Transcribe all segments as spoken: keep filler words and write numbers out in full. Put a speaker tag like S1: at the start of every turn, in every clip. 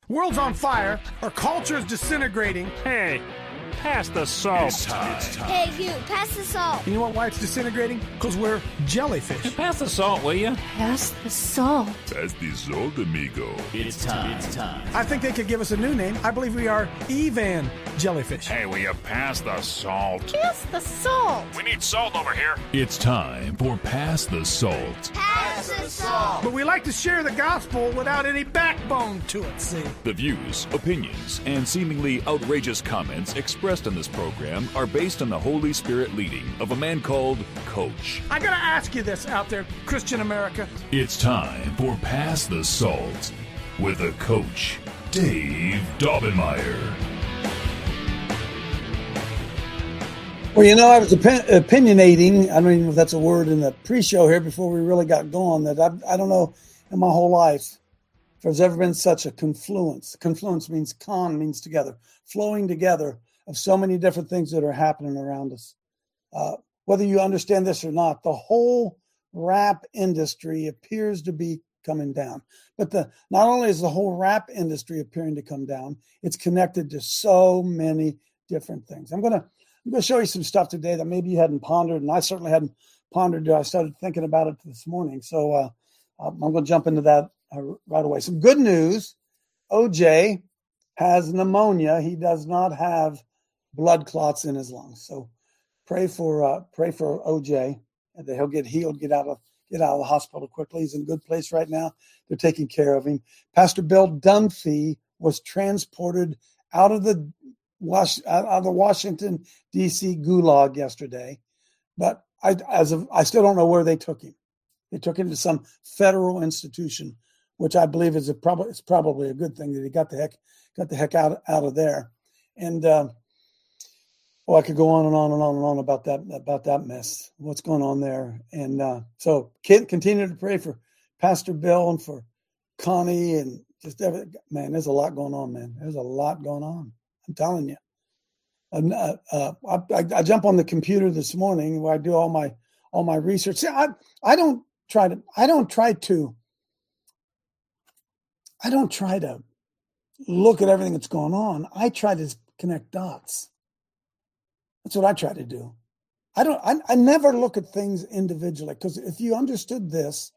S1: World's on fire. Our culture is disintegrating.
S2: Hey, pass the salt.
S3: It's time. It's time.
S4: Hey, you, pass the salt.
S1: You know what, why it's disintegrating? Because we're jellyfish.
S2: Pass the salt, will you?
S4: Pass the salt.
S3: Pass the salt, amigo.
S5: It's time. It's time.
S1: I think they could give us a new name. I believe we are Evan jellyfish.
S2: Hey, will you pass the salt?
S4: Pass the salt.
S2: We need salt over here.
S3: It's time for Pass the Salt.
S4: Pass the salt.
S1: But we like to share the gospel without any backbone to it, see?
S3: The views, opinions, and seemingly outrageous comments expressed in this program are based on the Holy Spirit leading of a man called Coach.
S1: I gotta ask you this out there, Christian America.
S3: It's time for Pass the Salt with a coach, Dave Daubenmire.
S6: Well, you know, I was opin- opinionating, I don't even know if that's a word in the pre-show here before we really got going, that I, I don't know in my whole life if there's ever been such a confluence. Confluence means con, means together, flowing together of so many different things that are happening around us. Uh, whether you understand this or not, the whole rap industry appears to be coming down. But the not only is the whole rap industry appearing to come down, it's connected to so many different things. I'm going to I'm going to show you some stuff today that maybe you hadn't pondered, and I certainly hadn't pondered. I started thinking about it this morning. So uh, I'm going to jump into that uh, right away. Some good news. O J has pneumonia. He does not have blood clots in his lungs. So pray for uh, pray for O J that he'll get healed, get out of get out of the hospital quickly. He's in a good place right now. They're taking care of him. Pastor Bill Dunphy was transported out of the Was, out of the Washington, D C gulag yesterday, but I, as of, I still don't know where they took him. They took him to some federal institution, which I believe is a probably it's probably a good thing that he got the heck got the heck out out of there. And uh, well, I could go on and on and on and on about that about that mess. What's going on there? And uh, so, continue to pray for Pastor Bill and for Connie and just everything. Man, there's a lot going on. Man, there's a lot going on. I'm telling you. Uh, uh, I, I jump on the computer this morning where I do all my all my research. See, I I don't try to I don't try to I don't try to look at everything that's going on. I try to connect dots. That's what I try to do. I don't. I, I never look at things individually, because if you understood this,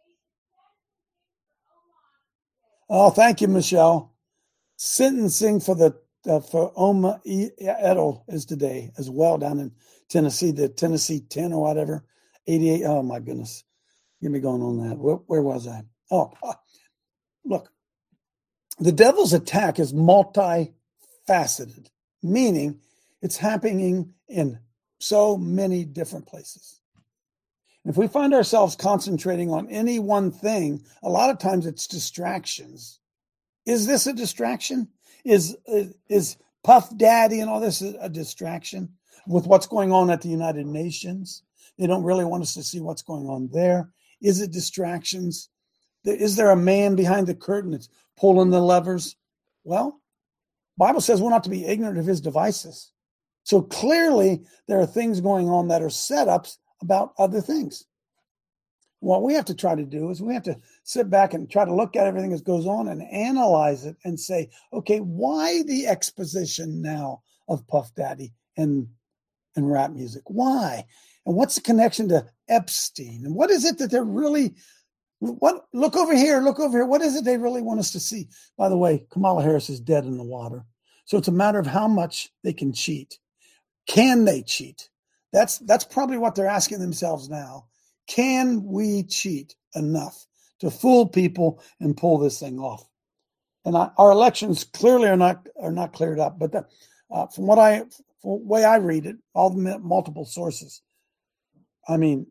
S6: oh, thank you, Michelle. Sentencing for the Uh, for Oma Edel is today as well down in Tennessee, the Tennessee ten or whatever, eighty-eight. Oh, my goodness. Get me going on that. Where, where was I? Oh, uh, look, the devil's attack is multifaceted, meaning it's happening in so many different places. If we find ourselves concentrating on any one thing, a lot of times it's distractions. Is this a distraction? Is, is is Puff Daddy and all this a distraction with what's going on at the United Nations? They don't really want us to see what's going on there. Is it distractions? Is there a man behind the curtain that's pulling the levers? Well, the Bible says we're not to be ignorant of his devices. So clearly there are things going on that are setups about other things. What we have to try to do is we have to sit back and try to look at everything that goes on and analyze it and say, okay, why the exposition now of Puff Daddy and, and rap music? Why? And what's the connection to Epstein? And what is it that they're really, what, look over here, look over here. What is it they really want us to see? By the way, Kamala Harris is dead in the water. So it's a matter of how much they can cheat. Can they cheat? That's, that's probably what they're asking themselves now. Can we cheat enough to fool people and pull this thing off? And I, our elections clearly are not are not cleared up. But the, uh, from what I, from the way I read it, all the multiple sources, I mean,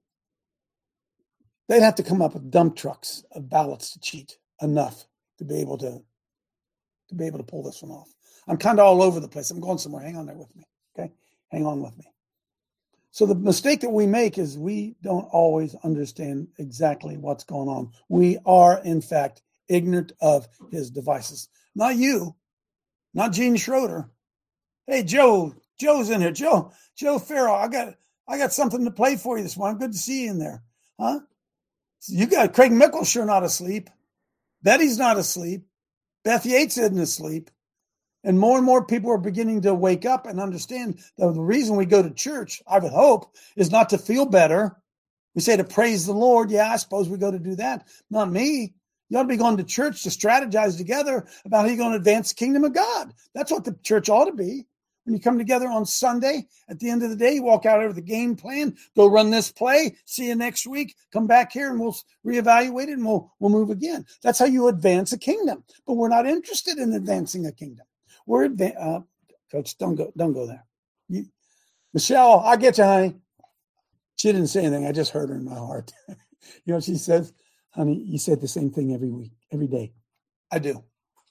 S6: they'd have to come up with dump trucks of ballots to cheat enough to be able to to be able to pull this one off. I'm kind of all over the place. I'm going somewhere. Hang on there with me, okay? Hang on with me. So the mistake that we make is we don't always understand exactly what's going on. We are, in fact, ignorant of his devices. Not you, not Gene Schroeder. Hey, Joe, Joe's in here. Joe, Joe Farrell, I got I got something to play for you this morning. Good to see you in there. Huh? You got Craig Mickle's sure not asleep. Betty's not asleep. Beth Yates isn't asleep. And more and more people are beginning to wake up and understand that the reason we go to church, I would hope, is not to feel better. We say to praise the Lord. Yeah, I suppose we go to do that. Not me. You ought to be going to church to strategize together about how you're going to advance the kingdom of God. That's what the church ought to be. When you come together on Sunday, at the end of the day, you walk out over the game plan, go run this play, see you next week, come back here and we'll reevaluate it and we'll, we'll move again. That's how you advance a kingdom. But we're not interested in advancing a kingdom. We're adva- uh, Coach, don't go, don't go there. You, Michelle, I get you, honey. She didn't say anything. I just heard her in my heart. You know what she says? Honey, you said the same thing every week, every day. I do.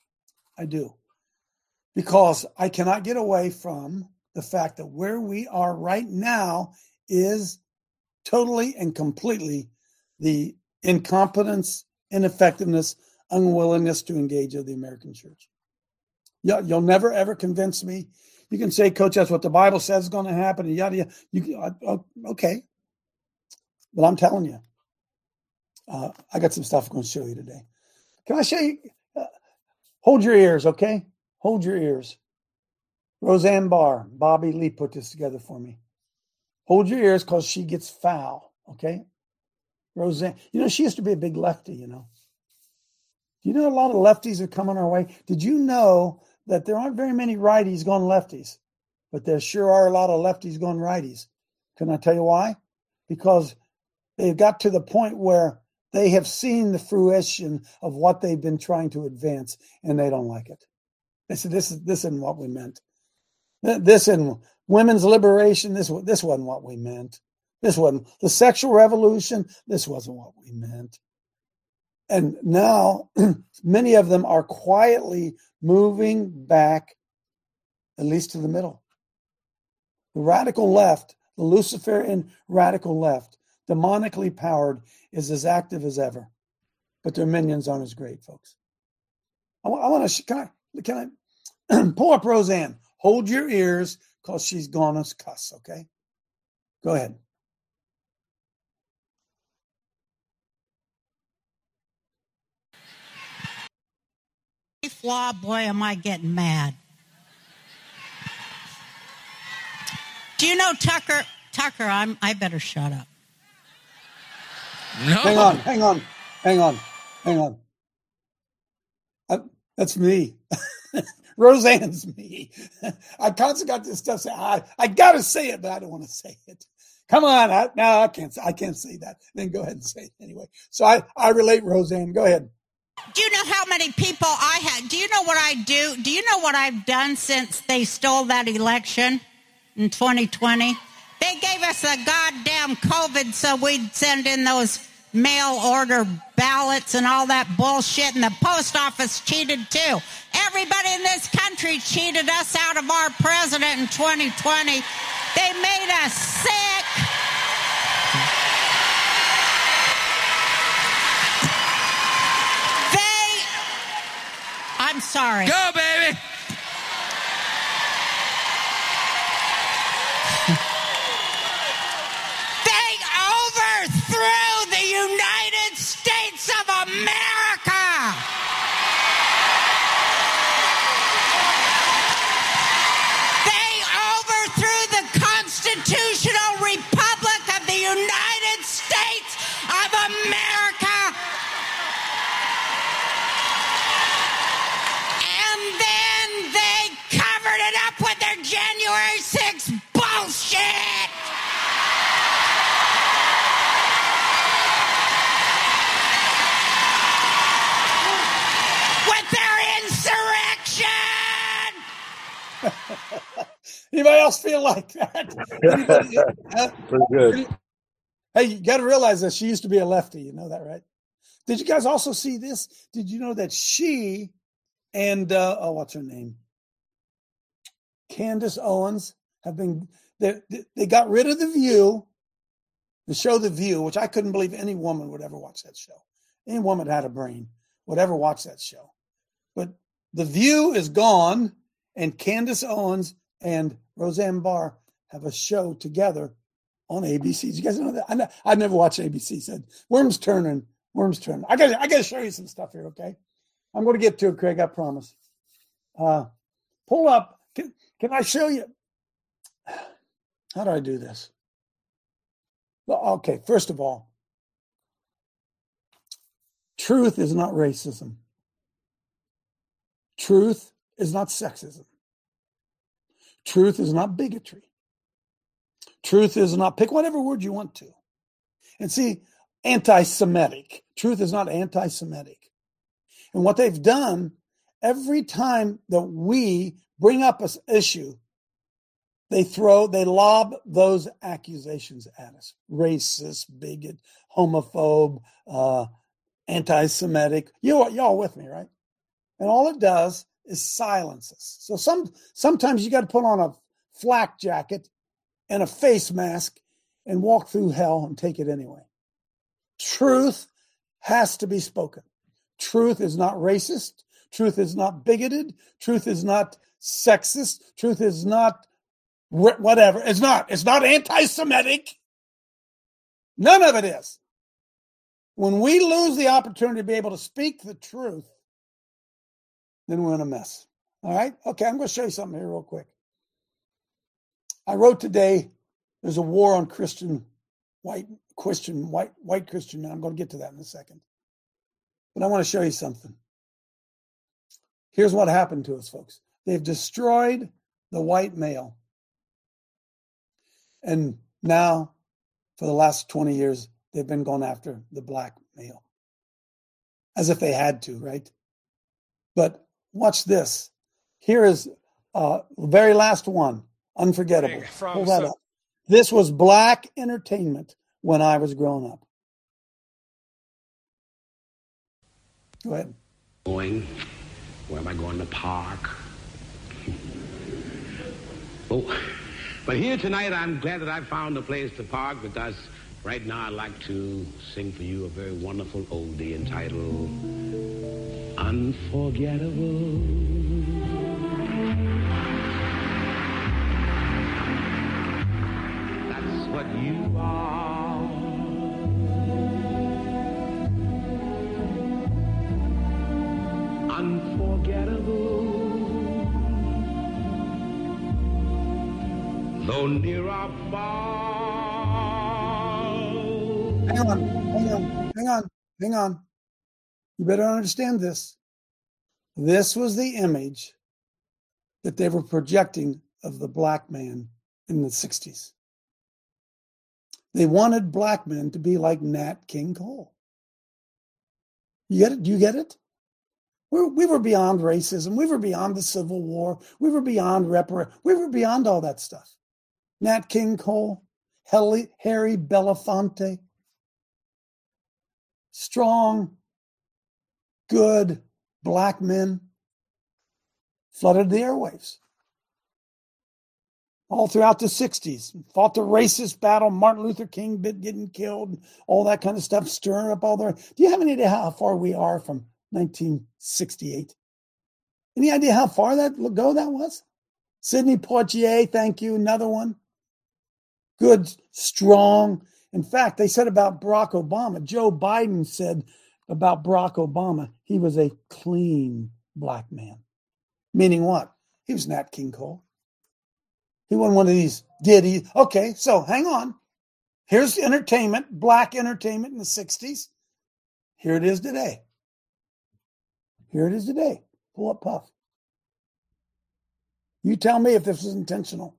S6: I do. Because I cannot get away from the fact that where we are right now is totally and completely the incompetence, ineffectiveness, unwillingness to engage of the American church. You'll never, ever convince me. You can say, Coach, that's what the Bible says is going to happen. And yada, yada. You, okay. But I'm telling you, uh, I got some stuff I'm going to show you today. Can I show you? Uh, hold your ears, okay? Hold your ears. Roseanne Barr, Bobby Lee put this together for me. Hold your ears because she gets foul, okay? Roseanne, you know, she used to be a big lefty, you know. You know, a lot of lefties are coming our way. Did you know that there aren't very many righties going lefties, but there sure are a lot of lefties going righties? Can I tell you why? Because they've got to the point where they have seen the fruition of what they've been trying to advance, and they don't like it. They said, this, is, this isn't what we meant. This isn't women's liberation. This, this wasn't what we meant. This wasn't the sexual revolution. This wasn't what we meant. And now many of them are quietly moving back, at least to the middle. The radical left, the Luciferian radical left, demonically powered, is as active as ever. But their minions aren't as great, folks. I, I want to, can I, can I pull up Roseanne? Hold your ears because she's going to cuss, okay? Go ahead.
S5: Flaw, boy, am I getting mad. Do you know Tucker? Tucker, I'm. I better shut up.
S2: No.
S6: Hang on, hang on, hang on, hang on. I, that's me. Roseanne's me. I constantly got this stuff saying, I, I got to say it, but I don't want to say it. Come on. I, no, I can't, I can't say that. Then go ahead and say it anyway. So I, I relate, Roseanne. Go ahead.
S5: Do you know how many people I had? Do you know what I do? Do you know what I've done since they stole that election in twenty twenty? They gave us a goddamn COVID so we'd send in those mail order ballots and all that bullshit, and the post office cheated too. Everybody in this country cheated us out of our president in twenty twenty. They made us sick. I'm sorry.
S2: Go, baby.
S5: They overthrew the United States of America. They overthrew the constitutional republic of the United States of America. January sixth bullshit! With their insurrection!
S6: Anybody else feel like that? Anybody, uh,
S7: Pretty good.
S6: Hey, you got to realize that she used to be a lefty. You know that, right? Did you guys also see this? Did you know that she and, uh, oh, what's her name? Candace Owens have been, they, they got rid of The View, the show The View, which I couldn't believe any woman would ever watch that show. Any woman that had a brain would ever watch that show. But The View is gone, and Candace Owens and Roseanne Barr have a show together on A B C. Did you guys know that? I know, I've never watched A B C. Said Worms turning, Worms turning. I got I got to show you some stuff here, okay? I'm going to get to it, Craig, I promise. Uh, pull up. Can, can I show you? How do I do this? Well, okay, first of all, truth is not racism. Truth is not sexism. Truth is not bigotry. Truth is not, pick whatever word you want to. And see, anti-Semitic. Truth is not anti-Semitic. And what they've done, every time that we bring up an issue, they throw, they lob those accusations at us. Racist, bigot, homophobe, uh, anti-Semitic. You, y'all with me, right? And all it does is silence us. So some sometimes you got to put on a flak jacket and a face mask and walk through hell and take it anyway. Truth has to be spoken. Truth is not racist. Truth is not bigoted. Truth is not sexist. Truth is not whatever. It's not. It's not anti-Semitic. None of it is. When we lose the opportunity to be able to speak the truth, then we're in a mess. All right? Okay, I'm going to show you something here real quick. I wrote today, there's a war on Christian, white, Christian, white, white Christian men. I'm going to get to that in a second. But I want to show you something. Here's what happened to us, folks. They've destroyed the white male. And now, for the last twenty years, they've been going after the black male. As if they had to, right? But watch this. Here is uh, the very last one. Unforgettable. Pull that up. This was black entertainment when I was growing up. Go ahead.
S7: Going? Where am I going? To park? Oh, but here tonight, I'm glad that I found a place to park because right now I'd like to sing for you a very wonderful oldie entitled Unforgettable. That's what you are. Unforgettable. Though near or far.
S6: Hang on, hang on, hang on, hang on. You better understand this. This was the image that they were projecting of the black man in the sixties. They wanted black men to be like Nat King Cole. You get it? Do you get it? We're, we were beyond racism. We were beyond the Civil War. We were beyond repar. We were beyond all that stuff. Nat King Cole, Harry, Harry Belafonte, strong, good black men flooded the airwaves. All throughout the sixties, fought the racist battle, Martin Luther King getting killed, all that kind of stuff, stirring up all the... Do you have any idea how far we are from nineteen sixty-eight? Any idea how far that ago that was? Sidney Poitier, thank you, another one. Good, strong. In fact, they said about Barack Obama, Joe Biden said about Barack Obama, he was a clean black man. Meaning what? He was Nat King Cole. He wasn't one of these diddy. Okay, so hang on. Here's entertainment, black entertainment in the sixties. Here it is today. Here it is today. Pull up Puff. You tell me if this is intentional.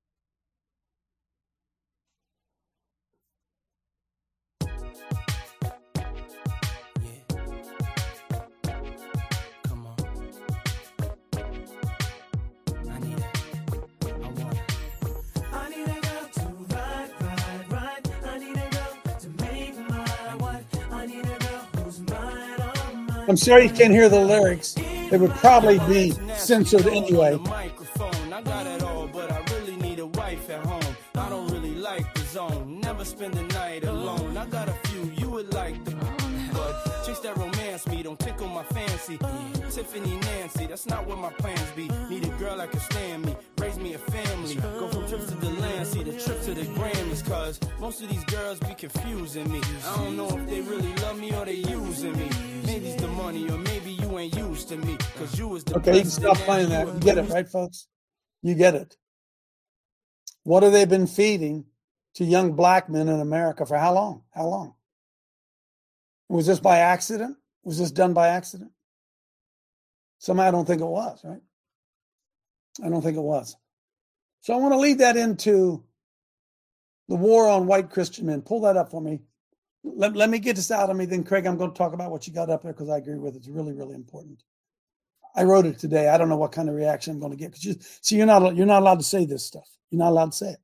S6: I'm sorry you can't hear the lyrics. It would probably be censored anyway.
S8: I got it all, but I really need a wife at home. I don't really like the zone. Never spend the night alone. I got a few you would like the but chicks that romance me don't tickle my fancy. Tiffany Nancy, that's not what my plans be. Need a girl that can stand me. Race raise me a family. Go from trips to the land, see the trip to the Grammys. Cause most of these girls be confusing me. I don't know if they really love me or they using me. Maybe it's the money or maybe you ain't used to me. Cause you was the
S6: Okay, you can stop playing that. You get it, right, folks? You get it. What have they been feeding to young black men in America for how long? How long? Was this by accident? Was this done by accident? Somehow I don't think it was, right? I don't think it was. So I want to lead that into the war on white Christian men. Pull that up for me. Let, let me get this out of me. Then, Craig, I'm going to talk about what you got up there because I agree with it. It's really, really important. I wrote it today. I don't know what kind of reaction I'm going to get. Because you, see, you're not, you're not allowed to say this stuff. You're not allowed to say it.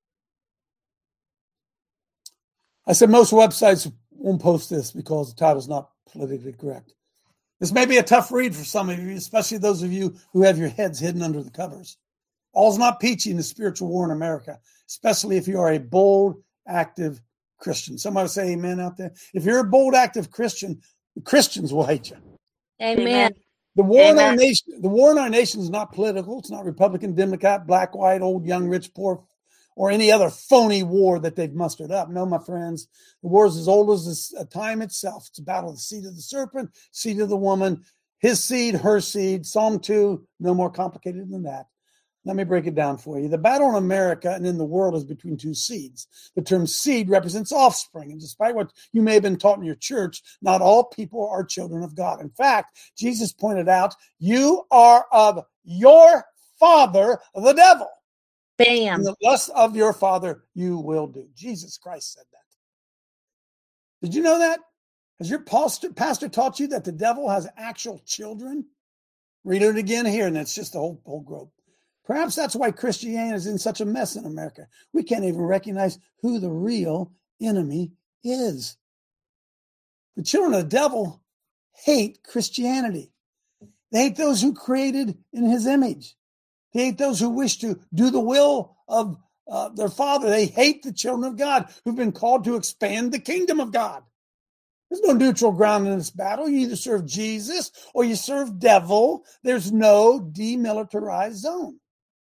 S6: I said most websites won't post this because the title's not politically correct. This may be a tough read for some of you, especially those of you who have your heads hidden under the covers. All's not peachy in the spiritual war in America, especially if you are a bold, active Christian. Somebody say amen out there. If you're a bold, active Christian, the Christians will hate you.
S9: Amen.
S6: The war
S9: Amen.
S6: in our nation, the war in our nation is not political. It's not Republican, Democrat, black, white, old, young, rich, poor, or any other phony war that they've mustered up. No, my friends, the war is as old as the time itself. It's a battle of the seed of the serpent, seed of the woman, his seed, her seed. Psalm two, no more complicated than that. Let me break it down for you. The battle in America and in the world is between two seeds. The term seed represents offspring. And despite what you may have been taught in your church, not all people are children of God. In fact, Jesus pointed out, you are of your father, the devil.
S9: Bam.
S6: And the lust of your father you will do. Jesus Christ said that. Did you know that? Has your pastor, pastor taught you that the devil has actual children? Read it again here, and it's just the whole, whole globe. Perhaps that's why Christianity is in such a mess in America. We can't even recognize who the real enemy is. The children of the devil hate Christianity. They hate those who created in his image. They hate those who wish to do the will of uh, their Father. They hate the children of God who've been called to expand the kingdom of God. There's no neutral ground in this battle. You either serve Jesus or you serve devil. There's no demilitarized zone.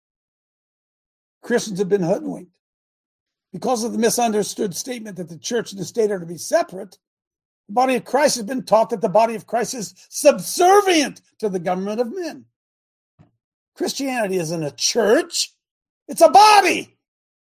S6: Christians have been hoodwinked. Because of the misunderstood statement that the church and the state are to be separate, the body of Christ has been taught that the body of Christ is subservient to the government of men. Christianity isn't a church. It's a body.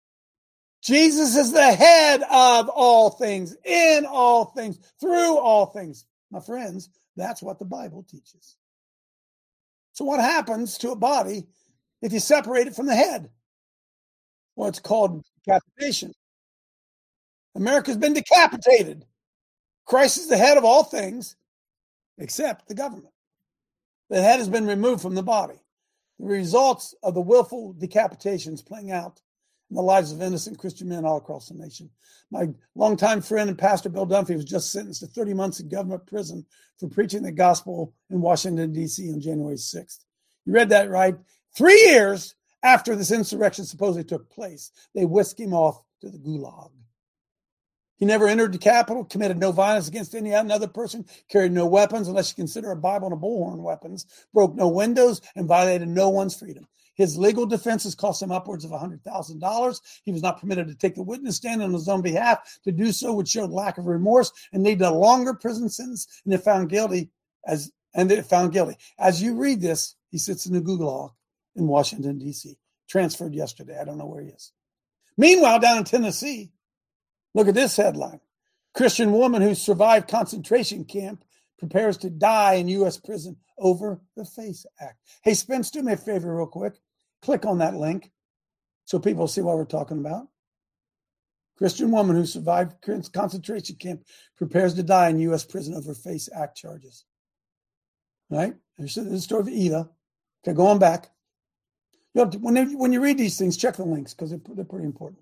S6: Jesus is the head of all things, in all things, through all things. My friends, that's what the Bible teaches. So what happens to a body if you separate it from the head? Well, it's called decapitation. America's been decapitated. Christ is the head of all things except the government. The head has been removed from the body. The results of the willful decapitations playing out in the lives of innocent Christian men all across the nation. My longtime friend and pastor Bill Dunphy was just sentenced to thirty months in government prison for preaching the gospel in Washington, D C on January sixth. You read that right. Three years after this insurrection supposedly took place, they whisked him off to the gulag. He never entered the Capitol, committed no violence against any another person, carried no weapons, unless you consider a Bible and a bullhorn weapons, broke no windows, and violated no one's freedom. His legal defenses cost him upwards of one hundred thousand dollars. He was not permitted to take the witness stand on his own behalf. To do so would show lack of remorse and lead to a longer prison sentence, and if found guilty, as and if found guilty. As you read this, he sits in the gulag in Washington, D C, transferred yesterday. I don't know where he is. Meanwhile, down in Tennessee, look at this headline. Christian woman who survived concentration camp prepares to die in U S prison over the FACE Act. Hey, Spence, do me a favor real quick. Click on that link so people see what we're talking about. Christian woman who survived concentration camp prepares to die in U S prison over FACE Act charges. Right? There's the story of Eva. Okay, going back. You know, when, they, when you read these things, check the links because they're, they're pretty important.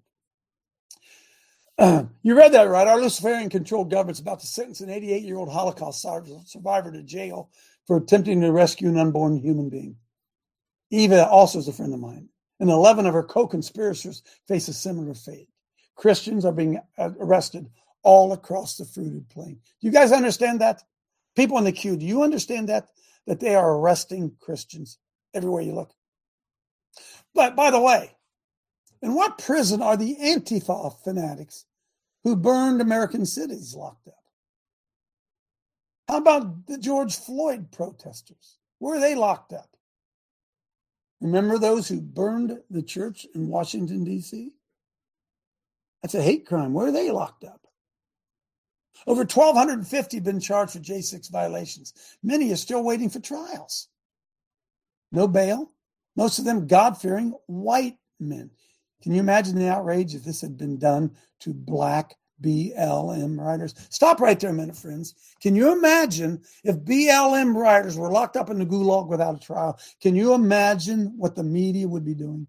S6: Uh, you read that right. Our Luciferian-controlled government's about to sentence an eighty-eight-year-old Holocaust survivor to jail for attempting to rescue an unborn human being. Eva also is a friend of mine. And eleven of her co-conspirators face a similar fate. Christians are being arrested all across the fruited plain. Do you guys understand that? People in the queue, do you understand that? That they are arresting Christians everywhere you look? But by the way, in what prison are the Antifa fanatics who burned American cities locked up? How about the George Floyd protesters? Where are they locked up? Remember those who burned the church in Washington, D C? That's a hate crime. Where are they locked up? Over one thousand two hundred fifty have been charged for J six violations. Many are still waiting for trials. No bail. Most of them God-fearing white men. Can you imagine the outrage if this had been done to black B L M writers? Stop right there a minute, friends. Can you imagine if B L M writers were locked up in the gulag without a trial? Can you imagine what the media would be doing?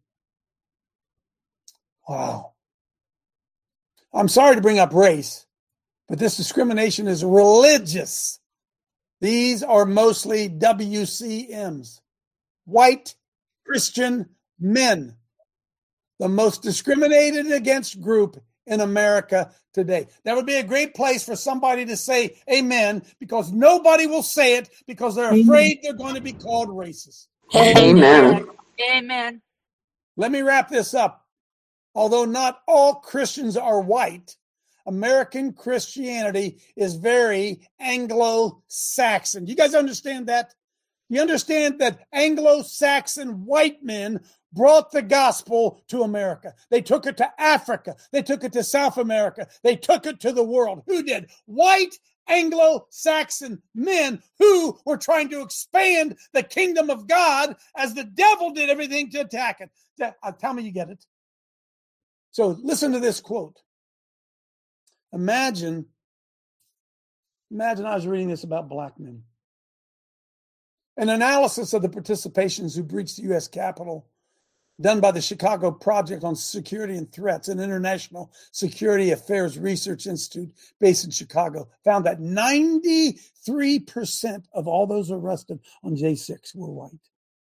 S6: Wow. I'm sorry to bring up race, but this discrimination is religious. These are mostly W C Ms, white Christian men, the most discriminated against group in America today. That would be a great place for somebody to say amen, because nobody will say it because they're afraid they're going to be called racist.
S9: Amen. Amen.
S6: Let me wrap this up. Although not all Christians are white, American Christianity is very Anglo-Saxon. You guys understand that? You understand that Anglo-Saxon white men brought the gospel to America. They took it to Africa. They took it to South America. They took it to the world. Who did? White Anglo-Saxon men who were trying to expand the kingdom of God as the devil did everything to attack it. Tell me you get it. So listen to this quote. Imagine, imagine I was reading this about black men. An analysis of the participations who breached the U S Capitol done by the Chicago Project on Security and Threats, an international security affairs research institute based in Chicago, found that ninety-three percent of all those arrested on J six were white.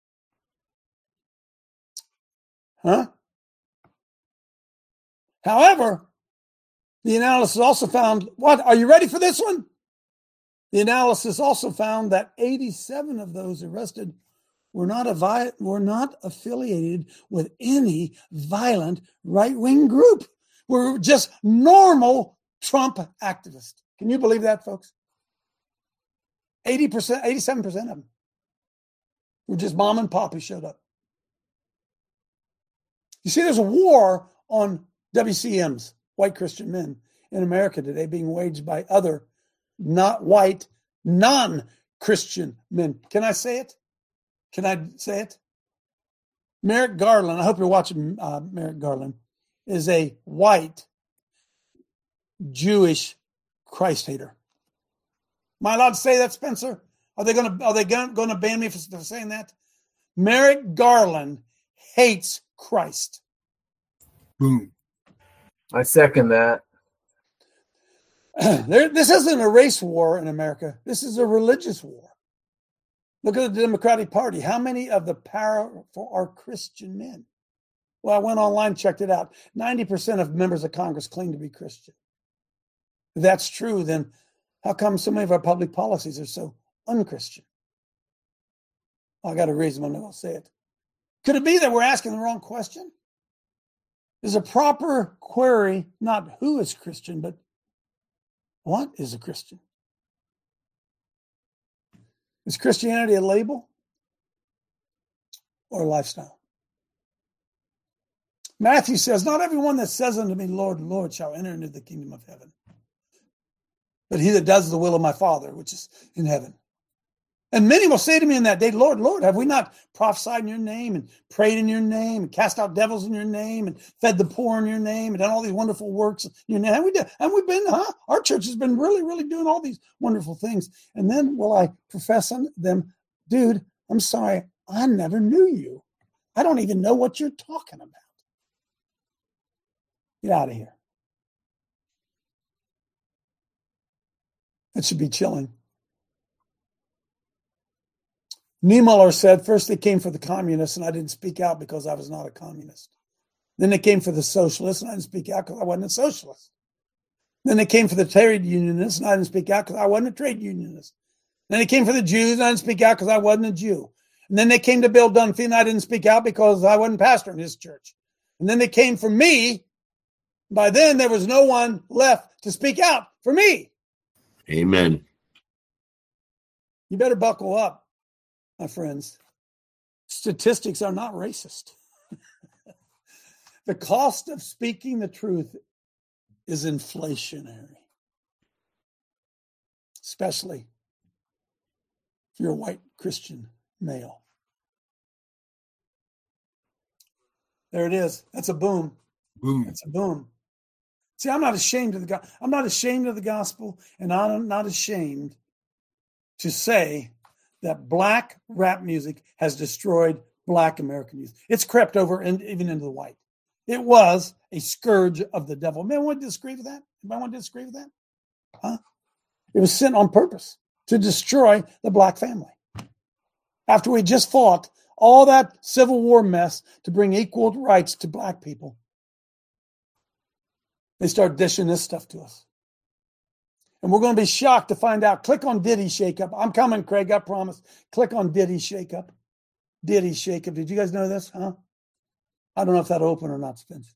S6: Huh? However, the analysis also found, what? Are you ready for this one? The analysis also found that eighty-seven of those arrested were not, a, were not affiliated with any violent right-wing group. Were just normal Trump activists. Can you believe that, folks? eighty percent, eighty-seven percent of them were just mom and pop who showed up. You see, there's a war on W C Ms, white Christian men, in America today being waged by other not white, non-Christian men. Can I say it? Can I say it? Merrick Garland, I hope you're watching uh, Merrick Garland, is a white Jewish Christ hater. Am I allowed to say that, Spencer? Are they going to are they going to ban me for, for saying that? Merrick Garland hates Christ.
S10: Boom. I second that.
S6: There, this isn't a race war in America. This is a religious war. Look at the Democratic Party. How many of the powerful are Christian men? Well, I went online, checked it out. ninety percent of members of Congress claim to be Christian. If that's true, then how come so many of our public policies are so unchristian? I got a reason I'm not going to say it. Could it be that we're asking the wrong question? Is a proper query not who is Christian, but what is a Christian? Is Christianity a label or a lifestyle? Matthew says, not everyone that says unto me, Lord, Lord, shall enter into the kingdom of heaven, but he that does the will of my Father, which is in heaven. And many will say to me in that day, Lord, Lord, have we not prophesied in your name and prayed in your name and cast out devils in your name and fed the poor in your name and done all these wonderful works in your name? Have we, done, have we been, huh? Our church has been really, really doing all these wonderful things. And then will I profess unto them, dude, I'm sorry, I never knew you. I don't even know what you're talking about. Get out of here. That should be chilling. Niemöller said, first they came for the communists, and I didn't speak out because I was not a communist. Then they came for the socialists, and I didn't speak out because I wasn't a socialist. Then they came for the trade unionists, and I didn't speak out because I wasn't a trade unionist. Then they came for the Jews, and I didn't speak out because I wasn't a Jew. And then they came to Bill Dunphy, and I didn't speak out because I wasn't pastor in his church. And then they came for me. By then, there was no one left to speak out for me.
S11: Amen.
S6: You better buckle up, my friends. Statistics are not racist. The cost of speaking the truth is inflationary, especially if you're a white Christian male. There it is. That's a boom.
S11: Boom.
S6: That's a boom. See, I'm not ashamed of the gospel. I'm not ashamed of the gospel, and I'm not ashamed to say that black rap music has destroyed black American youth. It's crept over in, even into the white. It was a scourge of the devil. Man, want to disagree with that? Anybody want to disagree with that? Huh? It was sent on purpose to destroy the black family. After we just fought all that Civil War mess to bring equal rights to black people, they start dishing this stuff to us. And we're going to be shocked to find out. Click on Diddy Shake Up. I'm coming, Craig, I promise. Click on Diddy Shake Up. Diddy Shake Up. Did you guys know this? Huh? I don't know if that'll open or not, Spence.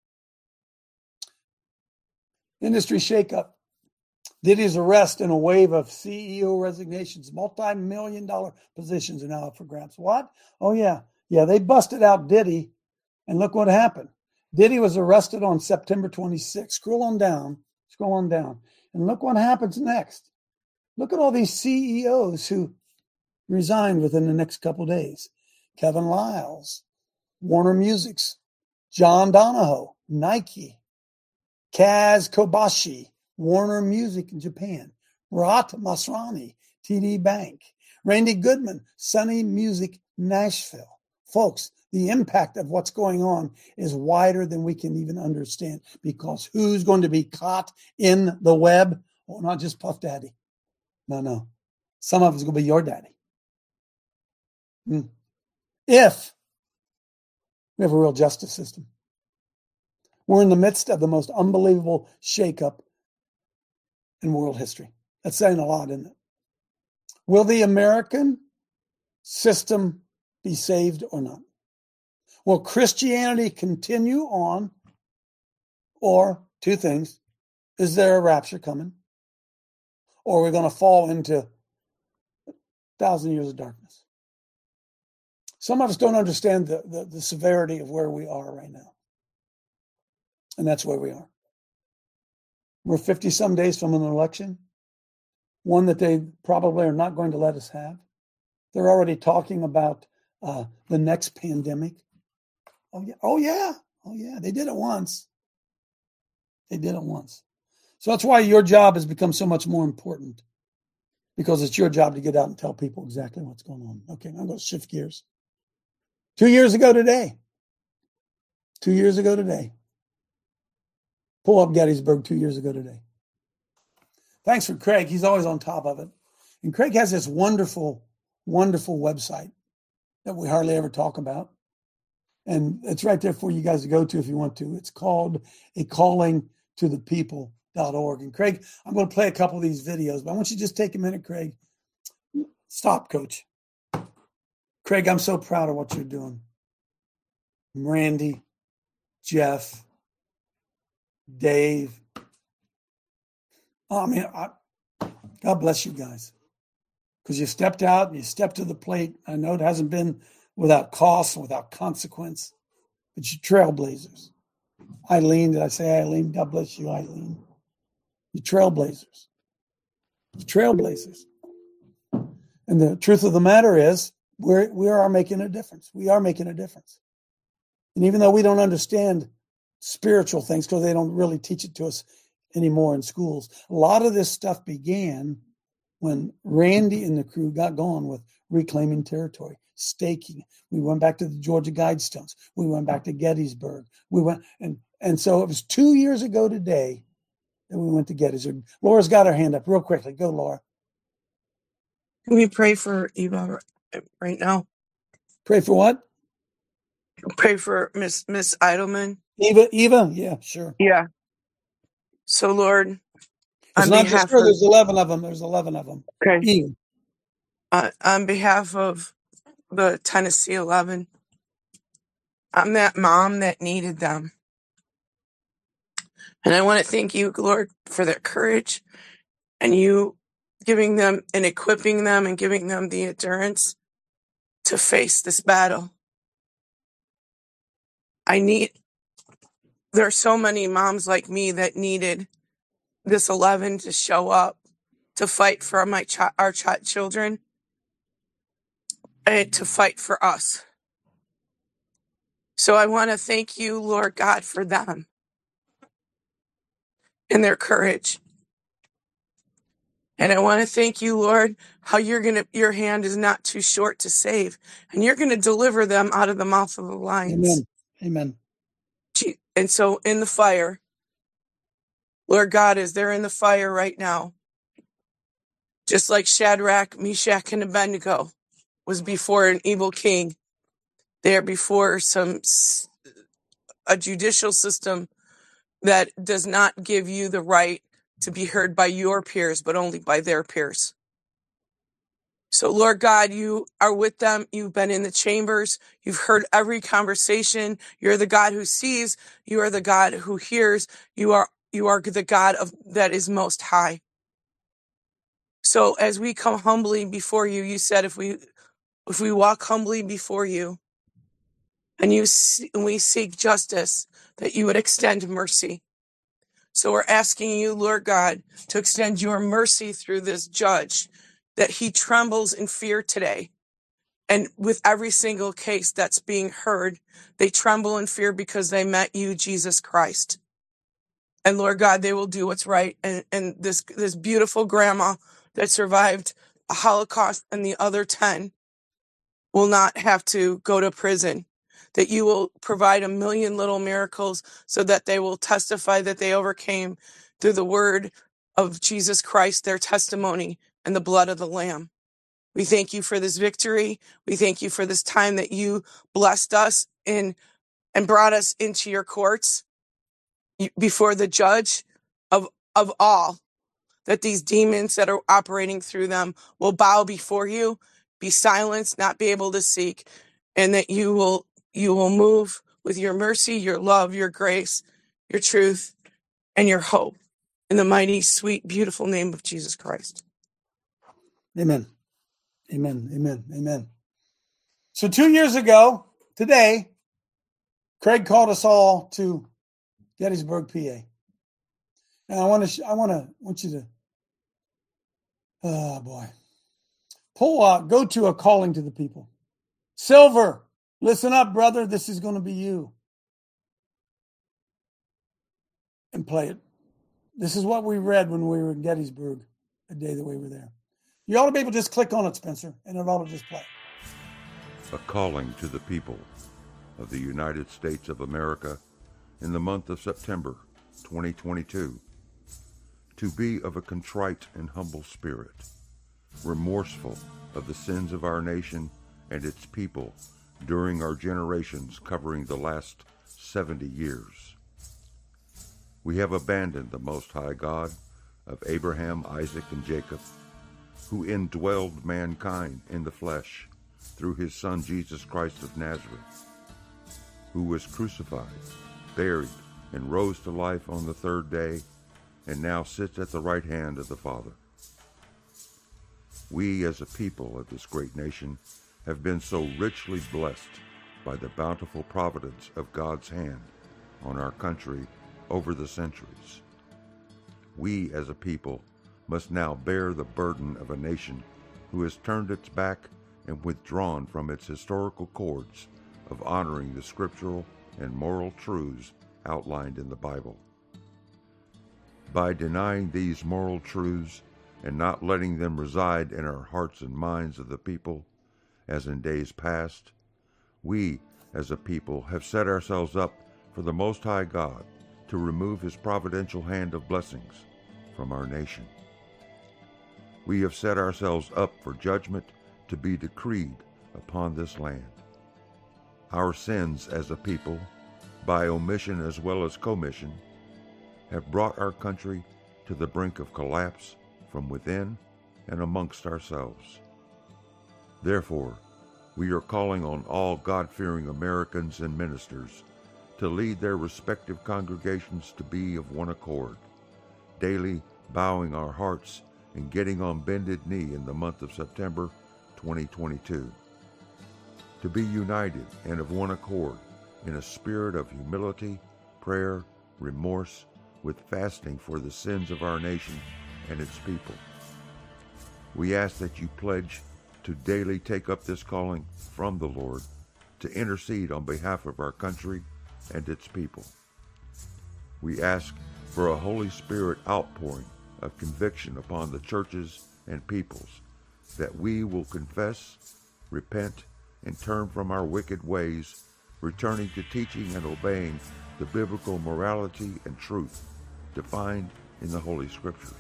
S6: Industry shakeup. Diddy's arrest and a wave of C E O resignations. Multi-million dollar positions are now up for grabs. What? Oh, yeah. Yeah, they busted out Diddy, and look what happened. Diddy was arrested on September twenty-sixth. Scroll on down. Scroll on down. And look what happens next. Look at all these C E Os who resigned within the next couple days. Kevin Liles, Warner Music's, John Donahoe, Nike, Kaz Kobashi, Warner Music in Japan, Rat Masrani, T D Bank, Randy Goodman, Sony Music Nashville. Folks, the impact of what's going on is wider than we can even understand, because who's going to be caught in the web? Oh, not just Puff Daddy. No, no. Some of it's going to be your daddy. Hmm. If we have a real justice system. We're in the midst of the most unbelievable shakeup in world history. That's saying a lot, isn't it? Will the American system be saved or not? Will Christianity continue on? Or two things. Is there a rapture coming? Or are we going to fall into a thousand years of darkness? Some of us don't understand the, the, the severity of where we are right now. And that's where we are. We're fifty some days from an election, one that they probably are not going to let us have. They're already talking about uh, the next pandemic. Oh yeah, oh yeah, oh yeah. They did it once. They did it once. So that's why your job has become so much more important, because it's your job to get out and tell people exactly what's going on. Okay, I'm going to shift gears. Two years ago today. Two years ago today. Pull up Gettysburg two years ago today. Thanks for Craig. He's always on top of it. And Craig has this wonderful, wonderful website that we hardly ever talk about. And it's right there for you guys to go to if you want to. It's called a calling to the people dot org. And Craig, I'm going to play a couple of these videos, but I want you to just take a minute, Craig. Stop, Coach. Craig, I'm so proud of what you're doing. Randy, Jeff, Dave. Oh, man, I, God bless you guys. Because you stepped out and you stepped to the plate. I know it hasn't been without cost and without consequence, but you're trailblazers. Eileen, did I say Eileen? God bless you, Eileen. You're trailblazers. You're trailblazers. And the truth of the matter is, we're, we are making a difference. We are making a difference. And even though we don't understand spiritual things, because they don't really teach it to us anymore in schools, a lot of this stuff began when Randy and the crew got going with reclaiming territory, staking. We went back to the Georgia Guidestones. We went back to Gettysburg. We went, and, and so it was two years ago today that we went to Gettysburg. Laura's got her hand up real quickly. Go, Laura.
S12: Can we pray for Eva right now?
S6: Pray for what?
S12: Pray for Miss Miss Eidelman.
S6: Eva, Eva? Yeah, sure.
S12: Yeah. So, Lord,
S6: it's
S12: on
S6: not
S12: behalf
S6: just her.
S12: of,
S6: There's eleven of them. There's eleven of them.
S12: Okay.
S6: Eva.
S12: Uh, on behalf of the Tennessee eleven. I'm that mom that needed them. And I want to thank you, Lord, for their courage and you giving them and equipping them and giving them the endurance to face this battle. I need, there are so many moms like me that needed this eleven to show up to fight for my ch- our ch- children and to fight for us. So I want to thank you, Lord God, for them and their courage. And I want to thank you, Lord, how you're going to, your hand is not too short to save, and you're going to deliver them out of the mouth of the lions.
S6: Amen. Amen.
S12: And so in the fire, Lord God, as they're in the fire right now, just like Shadrach, Meshach, and Abednego was before an evil king, they're before some a judicial system that does not give you the right to be heard by your peers, but only by their peers. So, Lord God, you are with them. You've been in the chambers. You've heard every conversation. You're the God who sees. You are the God who hears. You are you are the God of that is most high. So, as we come humbly before you, you said if we if we walk humbly before you, and you and we seek justice, that you would extend mercy. So we're asking you, Lord God, to extend your mercy through this judge, that he trembles in fear today. And with every single case that's being heard, they tremble in fear because they met you, Jesus Christ. And Lord God, they will do what's right. And, and this, this beautiful grandma that survived a Holocaust and the other ten will not have to go to prison. That you will provide a million little miracles so that they will testify that they overcame through the word of Jesus Christ, their testimony, and the blood of the Lamb. We thank you for this victory. We thank you for this time that you blessed us in and brought us into your courts before the judge of, of all, that these demons that are operating through them will bow before you, be silenced, not be able to seek, and that you will You will move with your mercy, your love, your grace, your truth, and your hope. In the mighty, sweet, beautiful name of Jesus Christ.
S6: Amen. Amen. Amen. Amen. So two years ago, today, Craig called us all to Gettysburg, P A. And I want to, I want to, want you to, oh boy, pull out, go to A Calling to the People. Silver. Listen up, brother. This is going to be you. And play it. This is what we read when we were in Gettysburg, the day that we were there. You ought to be able to just click on it, Spencer, and it ought to just play.
S11: A calling to the people of the United States of America in the month of September twenty twenty-two, to be of a contrite and humble spirit, remorseful of the sins of our nation and its people during our generations covering the last seventy years. We have abandoned the Most High God of Abraham, Isaac, and Jacob, who indwelled mankind in the flesh through his Son Jesus Christ of Nazareth, who was crucified, buried, and rose to life on the third day, and now sits at the right hand of the Father. We as a people of this great nation have been so richly blessed by the bountiful providence of God's hand on our country over the centuries. We as a people must now bear the burden of a nation who has turned its back and withdrawn from its historical cords of honoring the scriptural and moral truths outlined in the Bible. By denying these moral truths and not letting them reside in our hearts and minds of the people, as in days past, we, as a people, have set ourselves up for the Most High God to remove his providential hand of blessings from our nation. We have set ourselves up for judgment to be decreed upon this land. Our sins as a people, by omission as well as commission, have brought our country to the brink of collapse from within and amongst ourselves. Therefore, we are calling on all God-fearing Americans and ministers to lead their respective congregations to be of one accord, daily bowing our hearts and getting on bended knee in the month of September twenty twenty-two. To be united and of one accord in a spirit of humility, prayer, remorse, with fasting for the sins of our nation and its people. We ask that you pledge to daily take up this calling from the Lord to intercede on behalf of our country and its people. We ask for a Holy Spirit outpouring of conviction upon the churches and peoples, that we will confess, repent, and turn from our wicked ways, returning to teaching and obeying the biblical morality and truth defined in the Holy Scriptures.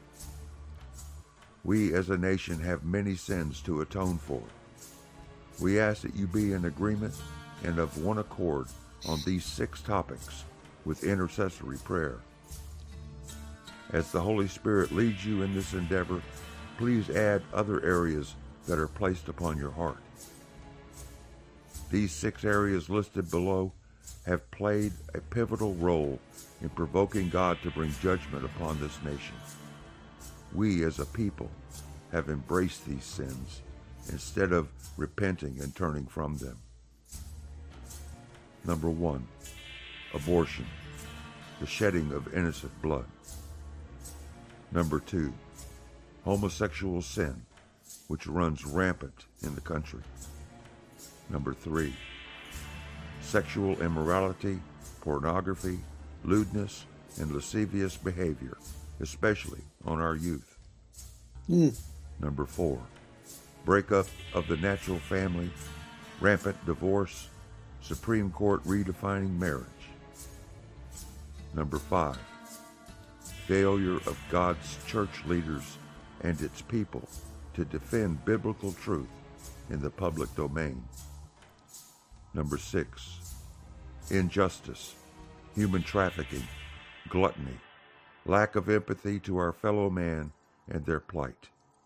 S11: We as a nation have many sins to atone for. We ask that you be in agreement and of one accord on these six topics with intercessory prayer. As the Holy Spirit leads you in this endeavor, please add other areas that are placed upon your heart. These six areas listed below have played a pivotal role in provoking God to bring judgment upon this nation. We as a people have embraced these sins instead of repenting and turning from them. Number one, abortion, the shedding of innocent blood. Number two, homosexual sin, which runs rampant in the country. Number three, sexual immorality, pornography, lewdness, and lascivious behavior, especially on our youth.
S6: Mm.
S11: Number four, breakup of the natural family, rampant divorce, Supreme Court redefining marriage. Number five, failure of God's church leaders and its people to defend biblical truth in the public domain. Number six, injustice, human trafficking, gluttony, lack of empathy to our fellow man and their plight.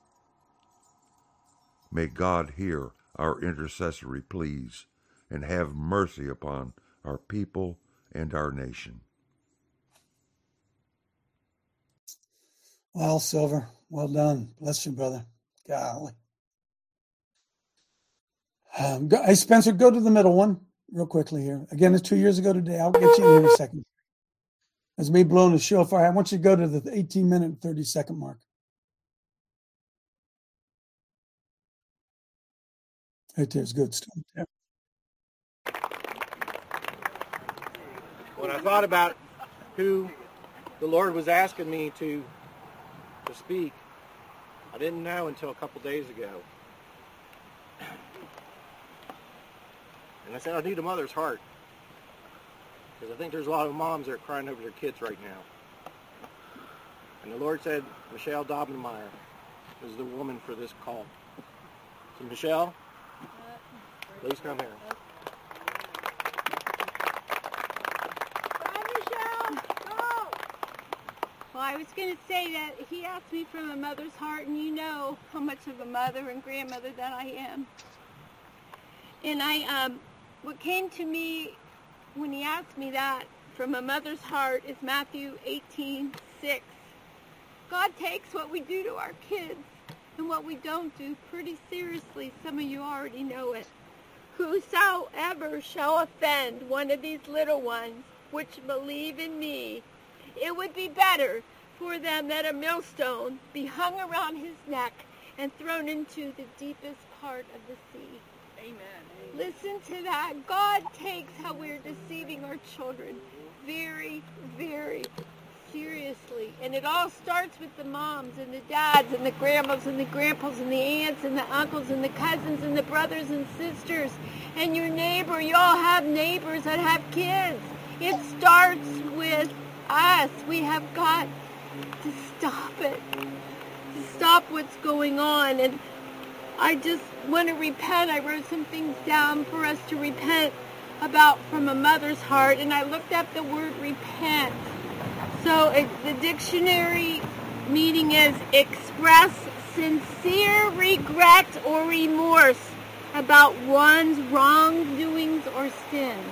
S11: May God hear our intercessory pleas and have mercy upon our people and our nation.
S6: Well, Silver, well done. Bless you, brother. Golly. Um, go, hey, Spencer, go to the middle one real quickly here. Again, it's two years ago today. I'll get you in here in a second. As me blowing the shofar, I want you to go to the eighteen minute and thirty second mark. Right there's good stuff there.
S13: When I thought about who the Lord was asking me to to speak, I didn't know until a couple days ago. And I said, I need a mother's heart. Because I think there's a lot of moms that are crying over their kids right now. And the Lord said, Michelle Dobbenmeyer is the woman for this call. So Michelle, please come here.
S14: Well, I was going to say that he asked me from a mother's heart, and you know how much of a mother and grandmother that I am. And I, um, what came to me when he asked me that from a mother's heart is Matthew eighteen six. God takes what we do to our kids and what we don't do pretty seriously. Some of you already know it. Whosoever shall offend one of these little ones which believe in me, it would be better for them that a millstone be hung around his neck and thrown into the deepest part of the sea. Amen. Listen to that. God takes how we're deceiving our children very, very seriously. And it all starts with the moms and the dads and the grandmas and the grandpas and the aunts and the uncles and the cousins and the brothers and sisters and your neighbor. You all have neighbors that have kids. It starts with us. We have got to stop it, to stop what's going on. And I just want to repent. I wrote some things down for us to repent about from a mother's heart, and I looked up the word repent. So it, the dictionary meaning is express sincere regret or remorse about one's wrongdoings or sins.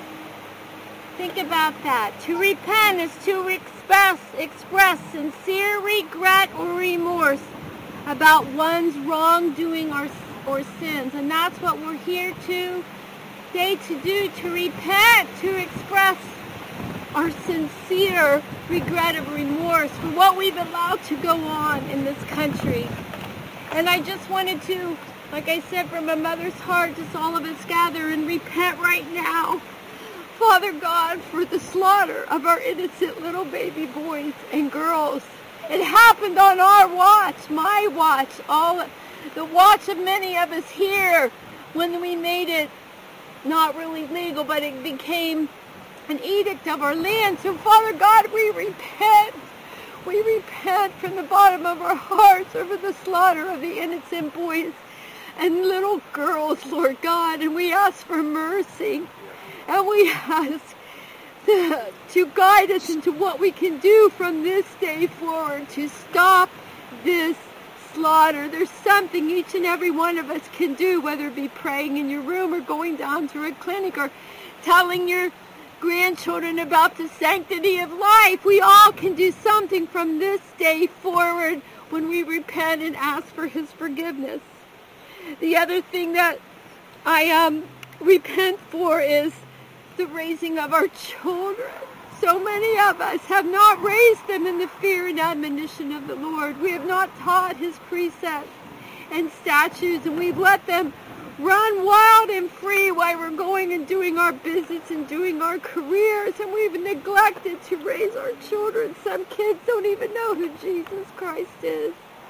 S14: Think about that. To repent is to express, express sincere regret or remorse about one's wrongdoing or, or sins. And that's what we're here to today to do, to repent, to express our sincere regret or remorse for what we've allowed to go on in this country. And I just wanted to, like I said, from a mother's heart, just all of us gather and repent right now, Father God, for the slaughter of our innocent little baby boys and girls. It happened on our watch, my watch, all the watch of many of us here, when we made it not really legal, but it became an edict of our land. So, Father God, we repent. We repent from the bottom of our hearts over the slaughter of the innocent boys and little girls, Lord God, and we ask for mercy. And we ask to, to guide us into what we can do from this day forward to stop this slaughter. There's something each and every one of us can do, whether it be praying in your room or going down to a clinic or telling your grandchildren about the sanctity of life. We all can do something from this day forward when we repent and ask for his forgiveness. The other thing that I um, repent for is the raising of our children. So many of us have not raised them in the fear and admonition of the Lord. We have not taught his precepts and statutes, and we've let them run wild and free while we're going and doing our business and doing our careers, and we've neglected to raise our children. Some kids don't even know who Jesus Christ is.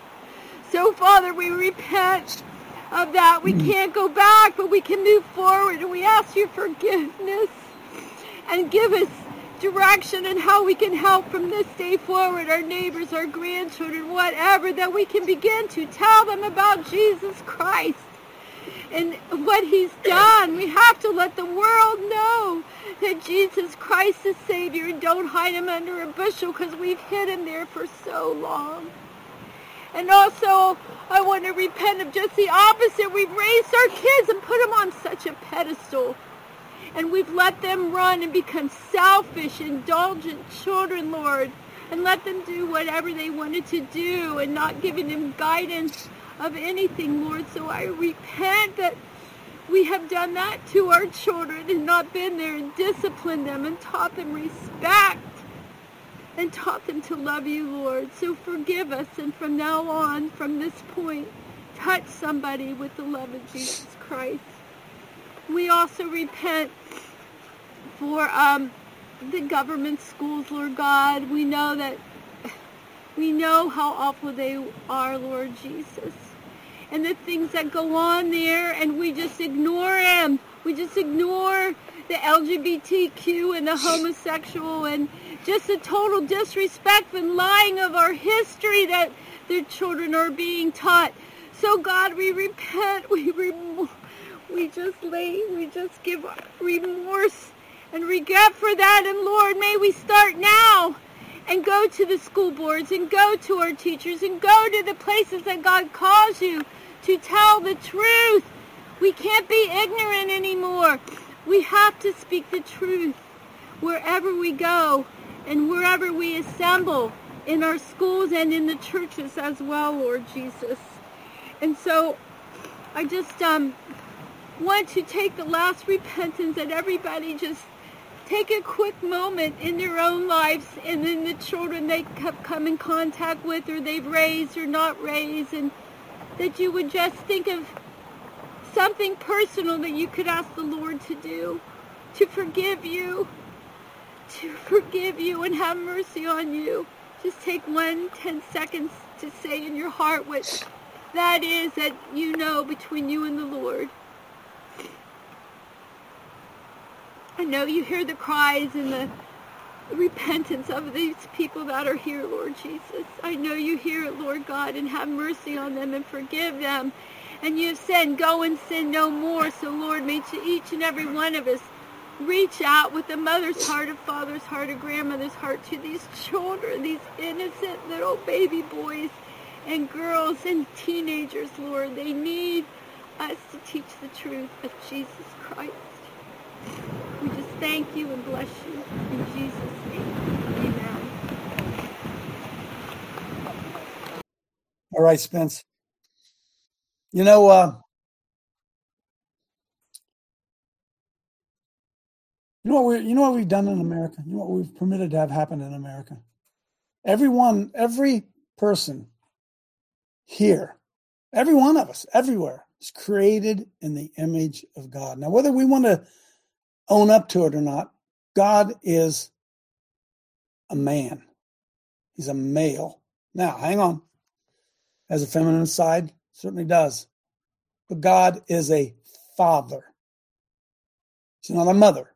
S14: So, Father, we repent of that. We can't go back, but we can move forward, and we ask your forgiveness and give us direction and how we can help from this day forward, our neighbors, our grandchildren, whatever, that we can begin to tell them about Jesus Christ and what he's done. We have to let the world know that Jesus Christ is Savior, and don't hide him under a bushel, because we've hid him there for so long. And also, I want to repent of just the opposite. We've raised our kids and put them on such a pedestal. And we've let them run and become selfish, indulgent children, Lord. And let them do whatever they wanted to do and not giving them guidance of anything, Lord. So I repent that we have done that to our children and not been there and disciplined them and taught them respect and taught them to love you, Lord. So forgive us, and from now on, from this point, touch somebody with the love of Jesus Christ. We also repent for um, the government schools, Lord God. We know that we know how awful they are, Lord Jesus, and the things that go on there, and we just ignore them. We just ignore the L G B T Q and the homosexual and just a total disrespect and lying of our history that their children are being taught. So God, we repent. We rem- we just lay. We just give remorse and regret for that. And Lord, may we start now and go to the school boards and go to our teachers and go to the places that God calls you to tell the truth. We can't be ignorant anymore. We have to speak the truth wherever we go and wherever we assemble, in our schools and in the churches as well, Lord Jesus. And so I just um, want to take the last repentance, that everybody just take a quick moment in their own lives and in the children they have come in contact with, or they've raised or not raised, and that you would just think of something personal that you could ask the Lord to do, to forgive you, to forgive you and have mercy on you. Just take one, ten seconds to say in your heart what that is that you know between you and the Lord. I know you hear the cries and the repentance of these people that are here, Lord Jesus. I know you hear it, Lord God, and have mercy on them and forgive them. And you have said, go and sin no more. So, Lord, may to each and every one of us reach out with a mother's heart, a father's heart, a grandmother's heart to these children, these innocent little baby boys and girls and teenagers, Lord. They need us to teach the truth of Jesus Christ. We just thank you and bless you in Jesus' name. Amen.
S6: All right, Spence. You know, uh, you know what we, you know what we've done in America. You know what we've permitted to have happen in America. Everyone, every person here, every one of us, everywhere, is created in the image of God. Now, whether we want to own up to it or not, God is a man. He's a male. Now, hang on. Has a feminine side? Certainly does. But God is a father. He's not a mother.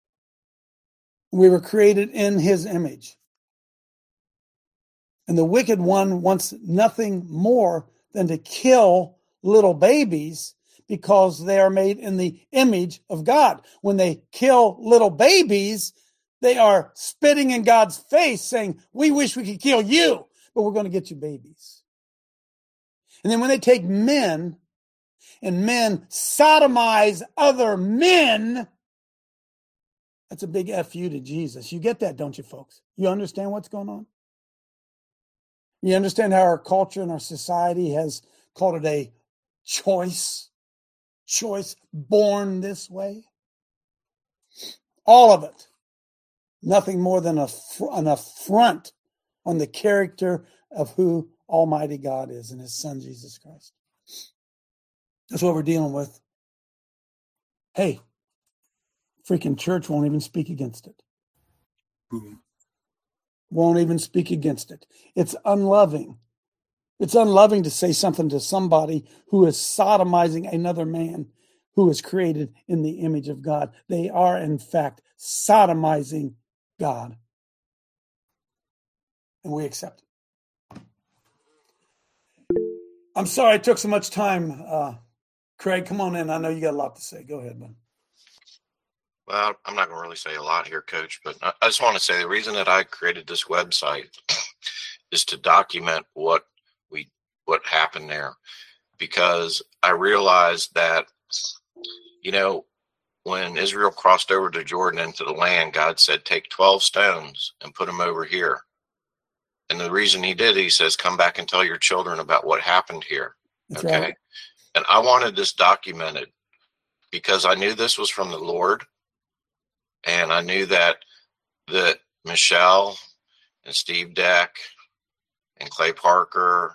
S6: We were created in his image. And the wicked one wants nothing more than to kill little babies because they are made in the image of God. When they kill little babies, they are spitting in God's face saying, we wish we could kill you, but we're going to get you babies. And then when they take men and men sodomize other men, that's a big F you to Jesus. You get that, don't you, folks? You understand what's going on? You understand how our culture and our society has called it a choice, choice born this way? All of it. Nothing more than a, an affront on the character of who Almighty God is and his son, Jesus Christ. That's what we're dealing with. Hey, freaking church won't even speak against it. Boom. Won't even speak against it. It's unloving. It's unloving to say something to somebody who is sodomizing another man who is created in the image of God. They are, in fact, sodomizing God. And we accept it. I'm sorry it took so much time. Uh, Craig, come on in. I know you got a lot to say. Go ahead, man.
S15: Well, I'm not going to really say a lot here, Coach, but I just want to say the reason that I created this website is to document what we what happened there, because I realized that, you know, when Israel crossed over to Jordan into the land, God said, take twelve stones and put them over here. And the reason he did, he says, come back and tell your children about what happened here.
S6: That's
S15: okay.
S6: Right.
S15: And I wanted this documented because I knew this was from the Lord. And I knew that that Michelle and Steve Deck and Clay Parker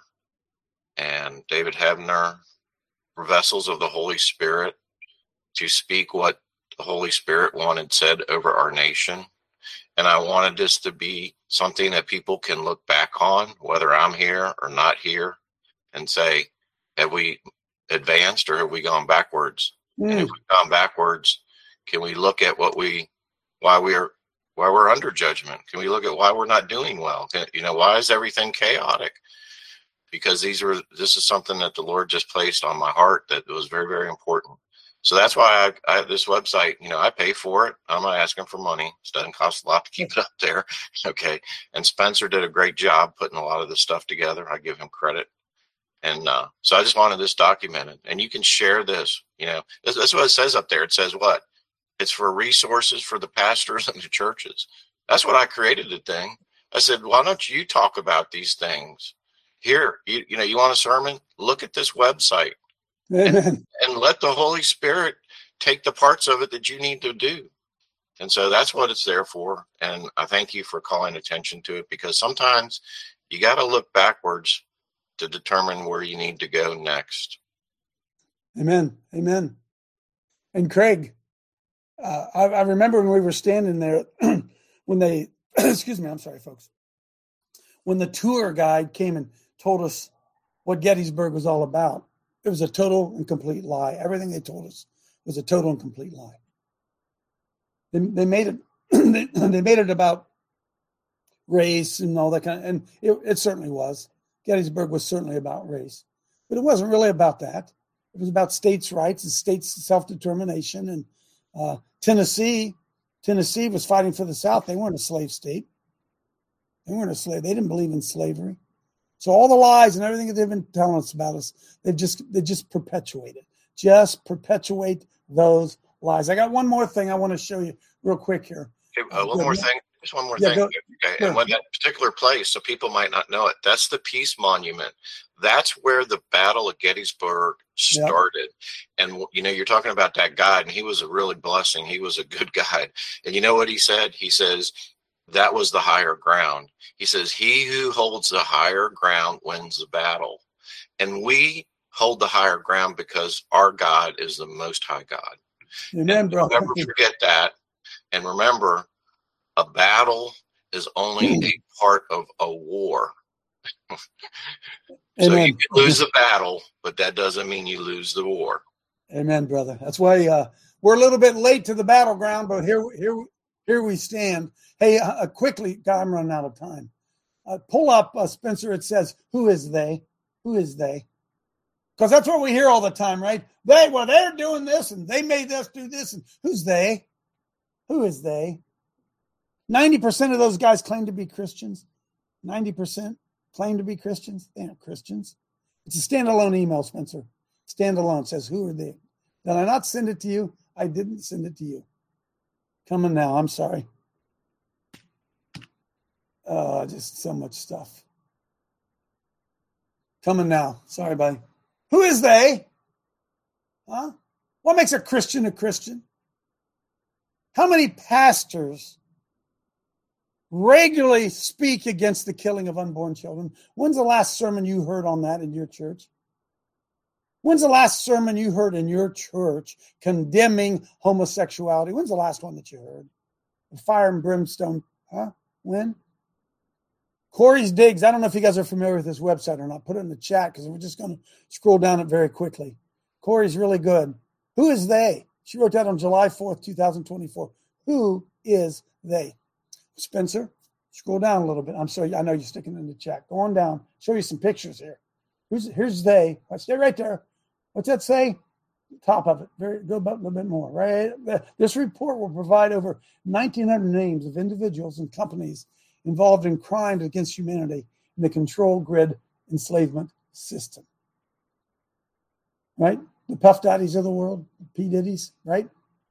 S15: and David Hebner were vessels of the Holy Spirit to speak what the Holy Spirit wanted said over our nation. And I wanted this to be something that people can look back on, whether I'm here or not here, and say, have we advanced or have we gone backwards? Mm. And if we've gone backwards, can we look at what we, why we're, why we're under judgment? Can we look at why we're not doing well? Can, you know, why is everything chaotic? Because these were, this is something that the Lord just placed on my heart that was very, very important. So that's why I, I this website, you know, I pay for it. I'm not asking for money. It doesn't cost a lot to keep it up there. Okay. And Spencer did a great job putting a lot of this stuff together. I give him credit. And uh, so I just wanted this documented. And you can share this, you know, that's, that's what it says up there. It says what? It's for resources for the pastors and the churches. That's what I created the thing. I said, why don't you talk about these things? Here, you, you know, you want a sermon? Look at this website. And, and let the Holy Spirit take the parts of it that you need to do. And so that's what it's there for. And I thank you for calling attention to it, because sometimes you got to look backwards to determine where you need to go next.
S6: Amen. Amen. And Craig, uh, I, I remember when we were standing there, when they, excuse me, I'm sorry, folks. When the tour guide came and told us what Gettysburg was all about, it was a total and complete lie. Everything they told us was a total and complete lie. They, they made it. they, they made it about race and all that kind of, and it, it certainly was. Gettysburg was certainly about race, but it wasn't really about that. It was about states' rights and states' self-determination. And uh, Tennessee, Tennessee was fighting for the South. They weren't a slave state. They weren't a slave. They didn't believe in slavery. So all the lies and everything that they've been telling us about us, they've just they just perpetuated. just perpetuate those lies. I got one more thing I want to show you real quick here.
S15: Okay, uh, one more thing. Just one more
S6: yeah,
S15: thing.
S6: go,
S15: okay.
S6: go.
S15: And when that particular place, so people might not know it, that's the Peace Monument. That's where the Battle of Gettysburg started. Yep. And, you know, you're talking about that guide, and he was a really blessing. He was a good guide. And you know what he said? He says, that was the higher ground. He says, he who holds the higher ground wins the battle. And we hold the higher ground because our God is the Most High God.
S6: Amen, bro.
S15: Never forget that. And remember, a battle is only a part of a war. So
S6: Amen.
S15: you can lose the battle, but that doesn't mean you lose the war.
S6: Amen, brother. That's why uh, we're a little bit late to the battleground, but here, here, here we stand. Hey, uh, quickly, God, I'm running out of time. Uh, pull up, uh, Spencer. It says, "Who is they? Who is they?" Because that's what we hear all the time, right? They, well, they're doing this, and they made us do this, and who's they? Who is they? ninety percent of those guys claim to be Christians. ninety percent claim to be Christians. They aren't Christians. It's a standalone email, Spencer. Standalone. It says, who are they? Did I not send it to you? I didn't send it to you. Coming now. I'm sorry. Uh, just so much stuff. Coming now. Sorry, buddy. Who is they? Huh? What makes a Christian a Christian? How many pastors regularly speak against the killing of unborn children? When's the last sermon you heard on that in your church? When's the last sermon you heard in your church condemning homosexuality? When's the last one that you heard? Fire and brimstone, huh? When? Corey's Digs. I don't know if you guys are familiar with this website or not. Put it in the chat because we're just going to scroll down it very quickly. Corey's really good. Who is they? She wrote that on July fourth, twenty twenty-four. Who is they? Spencer, scroll down a little bit. I'm sorry. I know you're sticking in the chat. Go on down. Show you some pictures here. Who's, here's they. Stay right there. What's that say? Top of it. Very, go about a little bit more. Right. This report will provide over nineteen hundred names of individuals and companies involved in crimes against humanity in the control grid enslavement system. Right? The Puff Daddies of the world, the P. Diddy's, right?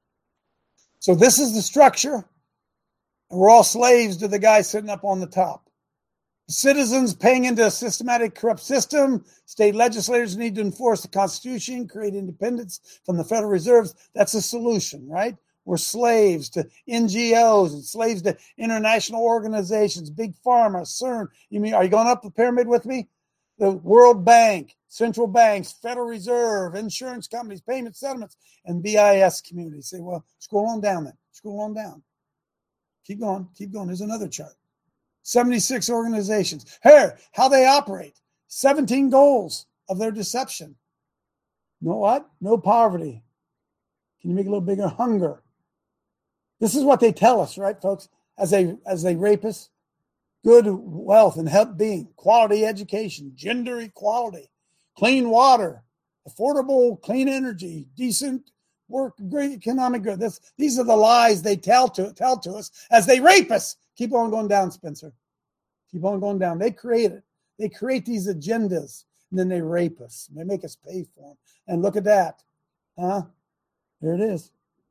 S6: So this is the structure. And we're all slaves to the guy sitting up on the top. Citizens paying into a systematic corrupt system. State legislators need to enforce the Constitution, create independence from the Federal Reserves. That's a solution, right? We're slaves to N G Os and slaves to international organizations, Big Pharma, CERN. You mean, are you going up the pyramid with me? The World Bank, central banks, Federal Reserve, insurance companies, payment settlements, and B I S communities. Say, well, scroll on down then. Scroll on down. Keep going. Keep going. There's another chart. seventy-six organizations. Here, how they operate. seventeen goals of their deception. No what? No poverty. Can you make it a little bigger? Hunger. This is what they tell us, right, folks? As they as they rape us. Good wealth and health being, quality education, gender equality, clean water, affordable clean energy, decent work, great economic growth. This, these are the lies they tell to tell to us as they rape us. Keep on going down, Spencer. Keep on going down. They create it. They create these agendas, and then they rape us. They make us pay for them. And look at that. Huh? There it is.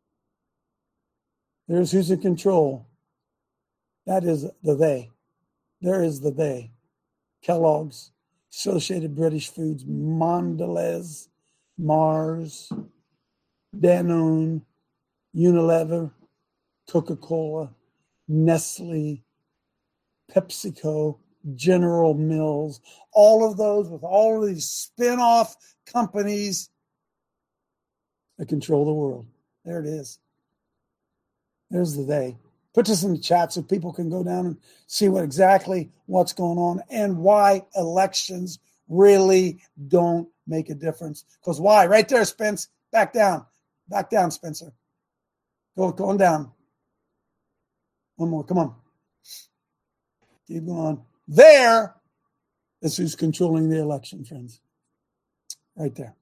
S6: There's who's in control. That is the they. There is the they. Kellogg's, Associated British Foods, Mondelez, Mars, Danone, Unilever, Coca-Cola, Nestle, PepsiCo, General Mills, all of those with all of these spin-off companies that control the world. There it is. There's the they. Put this in the chat so people can go down and see what exactly what's going on and why elections really don't make a difference. Because why? Right there, Spence. Back down. Back down, Spencer. Go, going down. One more. Come on. Keep going. There is who's controlling the election, friends. Right there.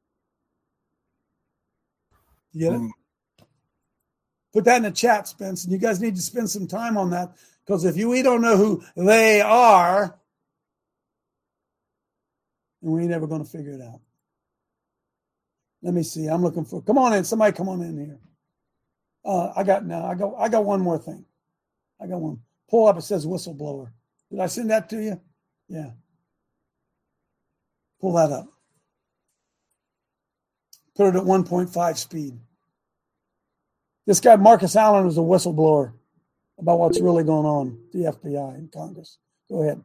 S6: You get it? Mm. Put that in the chat, Spence. And you guys need to spend some time on that. Because if you we don't know who they are, then we ain't ever going to figure it out. Let me see. I'm looking for. Come on in. Somebody come on in here. Uh, I got now. I got. I got one more thing. I got one. Pull up. It says whistleblower. Did I send that to you? Yeah. Pull that up. Put it at one point five speed. This guy, Marcus Allen, is a whistleblower about what's really going on at the F B I and Congress. Go ahead.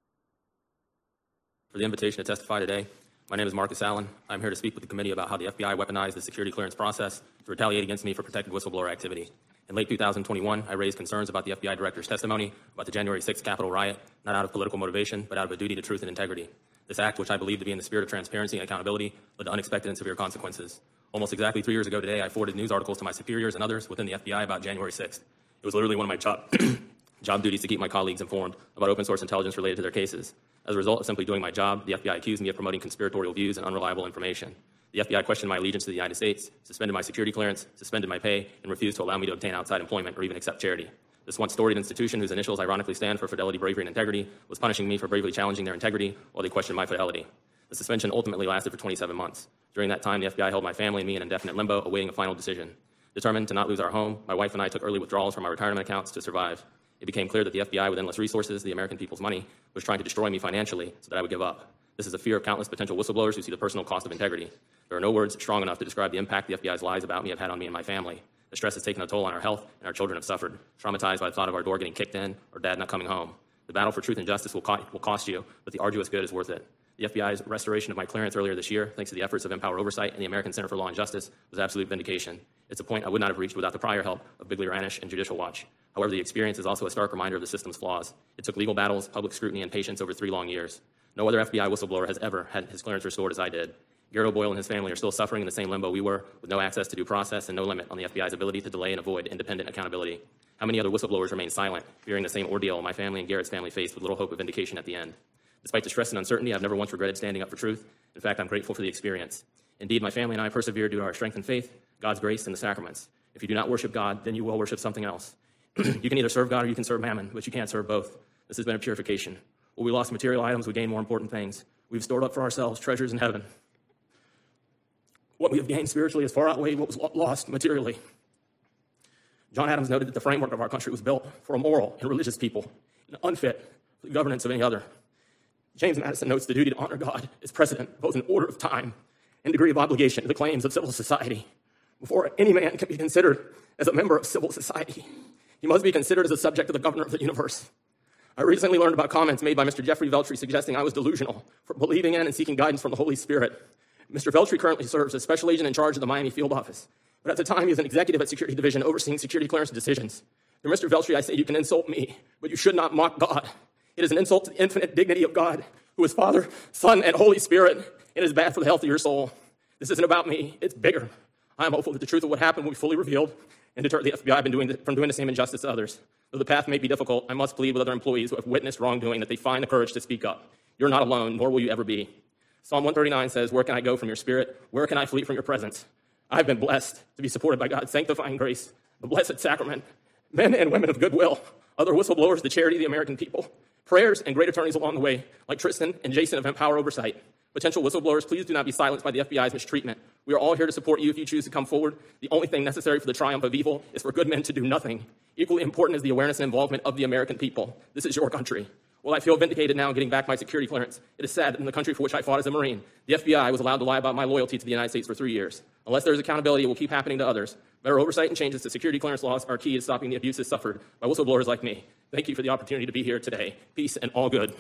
S16: For the invitation to testify today, my name is Marcus Allen. I'm here to speak with the committee about how the F B I weaponized the security clearance process to retaliate against me for protected whistleblower activity. In late two thousand twenty-one, I raised concerns about the F B I director's testimony about the January sixth Capitol riot, not out of political motivation, but out of a duty to truth and integrity. This act, which I believe to be in the spirit of transparency and accountability, led to unexpected and severe consequences. Almost exactly three years ago today, I forwarded news articles to my superiors and others within the F B I about January sixth. It was literally one of my job, job duties to keep my colleagues informed about open source intelligence related to their cases. As a result of simply doing my job, the F B I accused me of promoting conspiratorial views and unreliable information. The F B I questioned my allegiance to the United States, suspended my security clearance, suspended my pay, and refused to allow me to obtain outside employment or even accept charity. This once storied institution, whose initials ironically stand for fidelity, bravery, and integrity, was punishing me for bravely challenging their integrity while they questioned my fidelity. The suspension ultimately lasted for twenty-seven months. During that time, the F B I held my family and me in indefinite limbo, awaiting a final decision. Determined to not lose our home, my wife and I took early withdrawals from our retirement accounts to survive. It became clear that the F B I, with endless resources, the American people's money, was trying to destroy me financially so that I would give up. This is a fear of countless potential whistleblowers who see the personal cost of integrity. There are no words strong enough to describe the impact the F B I's lies about me have had on me and my family. The stress has taken a toll on our health, and our children have suffered, traumatized by the thought of our door getting kicked in or dad not coming home. The battle for truth and justice will, co- will cost you, but the arduous good is worth it. The F B I's restoration of my clearance earlier this year, thanks to the efforts of Empower Oversight and the American Center for Law and Justice, was absolute vindication. It's a point I would not have reached without the prior help of Bigly Ranish and Judicial Watch. However, the experience is also a stark reminder of the system's flaws. It took legal battles, public scrutiny, and patience over three long years. No other F B I whistleblower has ever had his clearance restored as I did. Garrett O'Boyle and his family are still suffering in the same limbo we were, with no access to due process and no limit on the F B I's ability to delay and avoid independent accountability. How many other whistleblowers remain silent, fearing the same ordeal my family and Garrett's family faced with little hope of vindication at the end? Despite the stress and uncertainty, I've never once regretted standing up for truth. In fact, I'm grateful for the experience. Indeed, my family and I persevered due to our strength and faith, God's grace, and the sacraments. If you do not worship God, then you will worship something else. You can either serve God or you can serve mammon, but you can't serve both. This has been a purification. While we lost material items, we gained more important things. We've stored up for ourselves treasures in heaven. What we have gained spiritually has far outweighed what was lost materially. John Adams noted that the framework of our country was built for a moral and religious people, and unfit for the governance of any other. James Madison notes the duty to honor God is precedent, both in order of time and degree of obligation to the claims of civil society. Before any man can be considered as a member of civil society, he must be considered as a subject of the governor of the universe. I recently learned about comments made by Mister Jeffrey Veltri suggesting I was delusional for believing in and seeking guidance from the Holy Spirit. Mister Veltri currently serves as special agent in charge of the Miami field office, but at the time he was an executive at Security Division overseeing security clearance decisions. To Mister Veltri, I say you can insult me, but you should not mock God. It is an insult to the infinite dignity of God, who is Father, Son, and Holy Spirit. It is bad for the health of your soul. This isn't about me. It's bigger. I am hopeful that the truth of what happened will be fully revealed and deter the F B I been doing, from doing the same injustice to others. Though the path may be difficult, I must plead with other employees who have witnessed wrongdoing that they find the courage to speak up. You're not alone, nor will you ever be. Psalm one thirty-nine says, "Where can I go from your spirit? Where can I flee from your presence?" I've been blessed to be supported by God's sanctifying grace, the blessed sacrament, men and women of goodwill, other whistleblowers, the charity of the American people, prayers, and great attorneys along the way, like Tristan and Jason of Empower Oversight. Potential whistleblowers, please do not be silenced by the F B I's mistreatment. We are all here to support you if you choose to come forward. The only thing necessary for the triumph of evil is for good men to do nothing. Equally important is the awareness and involvement of the American people. This is your country. While I feel vindicated now in getting back my security clearance, it is sad that in the country for which I fought as a Marine, the F B I was allowed to lie about my loyalty to the United States for three years. Unless there is accountability, it will keep happening to others. Better oversight and changes to security clearance laws are key to stopping the abuses suffered by whistleblowers like me. Thank you for the opportunity to be here today. Peace and all good.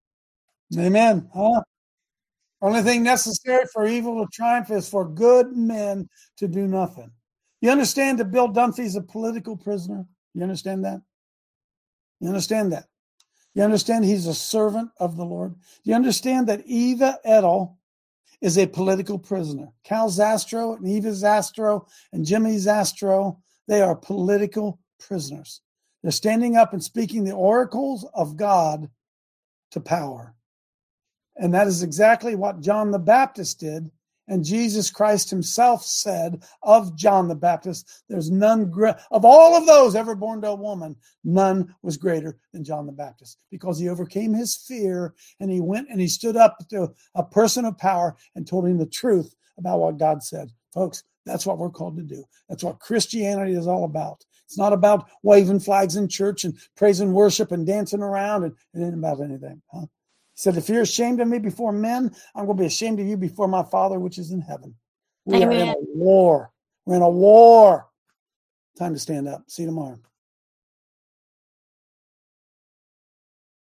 S6: Amen. Huh? Only thing necessary for evil to triumph is for good men to do nothing. You understand that Bill Dunphy's a political prisoner? You understand that? You understand that? You understand he's a servant of the Lord? You understand that Eva Edel is a political prisoner? Cal Zastro and Eva Zastro and Jimmy Zastro, they are political prisoners. They're standing up and speaking the oracles of God to power. And that is exactly what John the Baptist did. And Jesus Christ himself said of John the Baptist, there's none great, of all of those ever born to a woman, none was greater than John the Baptist, because he overcame his fear and he went and he stood up to a person of power and told him the truth about what God said. Folks, that's what we're called to do. That's what Christianity is all about. It's not about waving flags in church and praising worship and dancing around. And it ain't about anything. Huh? He said, if you're ashamed of me before men, I'm going to be ashamed of you before my Father, which is in heaven. We Amen. Are in a war. We're in a war. Time to stand up. See you tomorrow.